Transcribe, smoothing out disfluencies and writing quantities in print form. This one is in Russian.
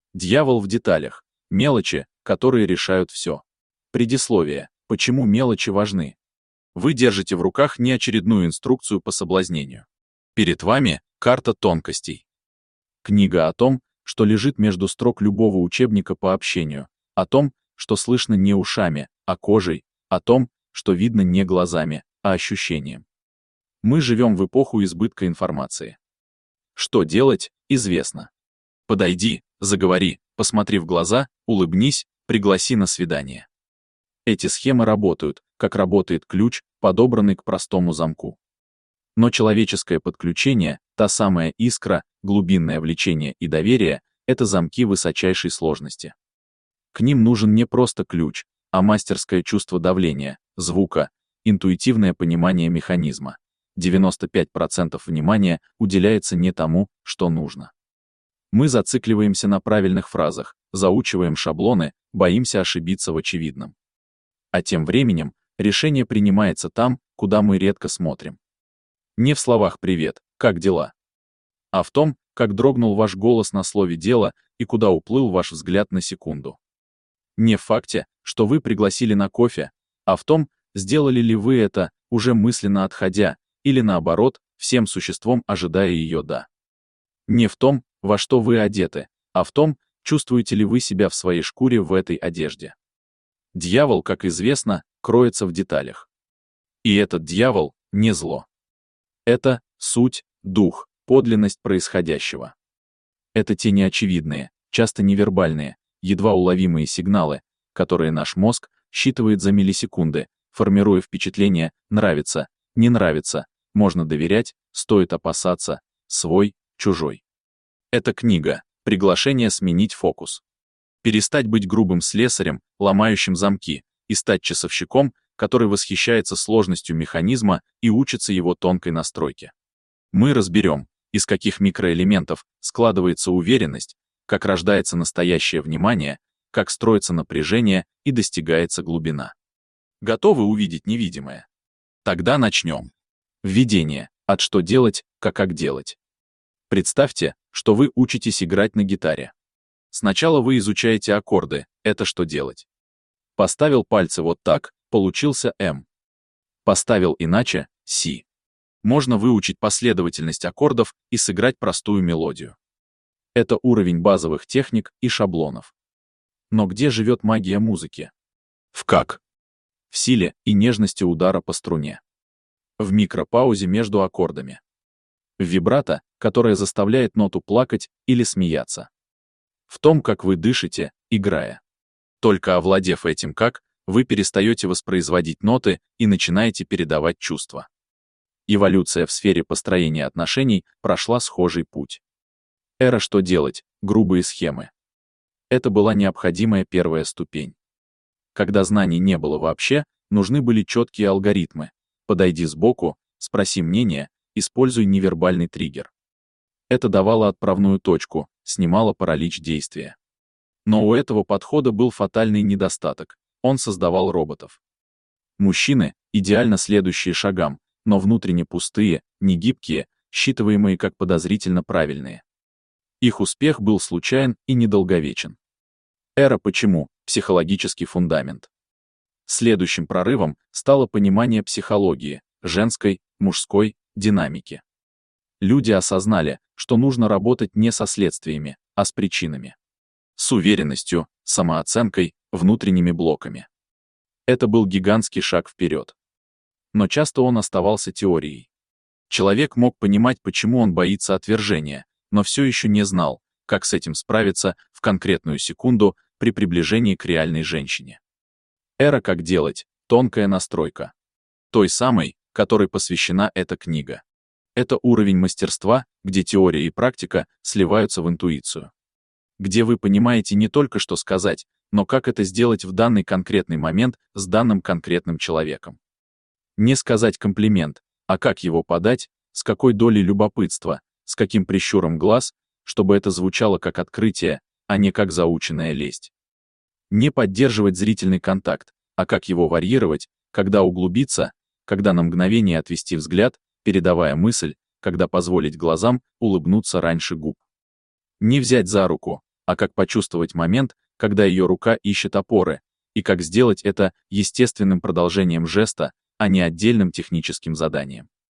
Дьявол в деталях. Мелочи, которые решают все. Предисловие. Почему мелочи важны? Вы держите в руках не очередную инструкцию по соблазнению. Перед вами карта тонкостей. Книга о том, что лежит между строк любого учебника по общению, о том, что слышно не ушами, а кожей, о том, что видно не глазами, а ощущением. Мы живем в эпоху избытка информации. Что делать, известно. Подойди, заговори, посмотри в глаза, улыбнись, пригласи на свидание. Эти схемы работают, как работает ключ, подобранный к простому замку. Но человеческое подключение, та самая искра, глубинное влечение и доверие — это замки высочайшей сложности. К ним нужен не просто ключ, а мастерское чувство давления, звука, интуитивное понимание механизма. 95% внимания уделяется не тому, что нужно. Мы зацикливаемся на правильных фразах, заучиваем шаблоны, боимся ошибиться в очевидном. А тем временем решение принимается там, куда мы редко смотрим. Не в словах «привет, как дела?», а в том, как дрогнул ваш голос на слове «дело» и куда уплыл ваш взгляд на секунду. Не в факте, что вы пригласили на кофе, а в том, сделали ли вы это, уже мысленно отходя, или наоборот, всем существом ожидая ее «да». Не в том, во что вы одеты, а в том, чувствуете ли вы себя в своей шкуре в этой одежде. Дьявол, как известно, кроется в деталях. И этот дьявол не зло. Это суть, дух, подлинность происходящего. Это те неочевидные, часто невербальные, едва уловимые сигналы, которые наш мозг считывает за миллисекунды, формируя впечатление «нравится», «не нравится», «можно доверять», «стоит опасаться», «свой», «чужой». Эта книга — приглашение сменить фокус. Перестать быть грубым слесарем, ломающим замки, и стать часовщиком, который восхищается сложностью механизма и учится его тонкой настройке. Мы разберем, из каких микроэлементов складывается уверенность, как рождается настоящее внимание, как строится напряжение и достигается глубина. Готовы увидеть невидимое? Тогда начнем. Введение. От что делать, как делать. Представьте, что вы учитесь играть на гитаре. Сначала вы изучаете аккорды, это что делать. Поставил пальцы вот так, получился М. Поставил иначе, Си. Можно выучить последовательность аккордов и сыграть простую мелодию. Это уровень базовых техник и шаблонов. Но где живет магия музыки? В как? В силе и нежности удара по струне. В микропаузе между аккордами. В вибрато, которое заставляет ноту плакать или смеяться. В том, как вы дышите, играя. Только овладев этим как, вы перестаете воспроизводить ноты и начинаете передавать чувства. Эволюция в сфере построения отношений прошла схожий путь. Эра «что делать», грубые схемы. Это была необходимая первая ступень. Когда знаний не было вообще, нужны были четкие алгоритмы. Подойди сбоку, спроси мнение, используй невербальный триггер. Это давало отправную точку, снимало паралич действия. Но у этого подхода был фатальный недостаток. Он создавал роботов. Мужчины, идеально следующие шагам, но внутренне пустые, негибкие, считываемые как подозрительно правильные. Их успех был случайен и недолговечен. Эра «почему» — психологический фундамент. Следующим прорывом стало понимание психологии, женской, мужской, динамики. Люди осознали, что нужно работать не со следствиями, а с причинами. С уверенностью, самооценкой, внутренними блоками. Это был гигантский шаг вперед. Но часто он оставался теорией. Человек мог понимать, почему он боится отвержения, но все еще не знал, как с этим справиться в конкретную секунду при приближении к реальной женщине. Эра «как делать», тонкая настройка. Той самой, которой посвящена эта книга. Это уровень мастерства, где теория и практика сливаются в интуицию. Где вы понимаете не только, что сказать, но как это сделать в данный конкретный момент с данным конкретным человеком. Не сказать комплимент, а как его подать, с какой долей любопытства, с каким прищуром глаз, чтобы это звучало как открытие, а не как заученная лесть. Не поддерживать зрительный контакт, а как его варьировать, когда углубиться, когда на мгновение отвести взгляд, передавая мысль, когда позволить глазам улыбнуться раньше губ. Не взять за руку, а как почувствовать момент, когда ее рука ищет опоры, и как сделать это естественным продолжением жеста, а не отдельным техническим заданием.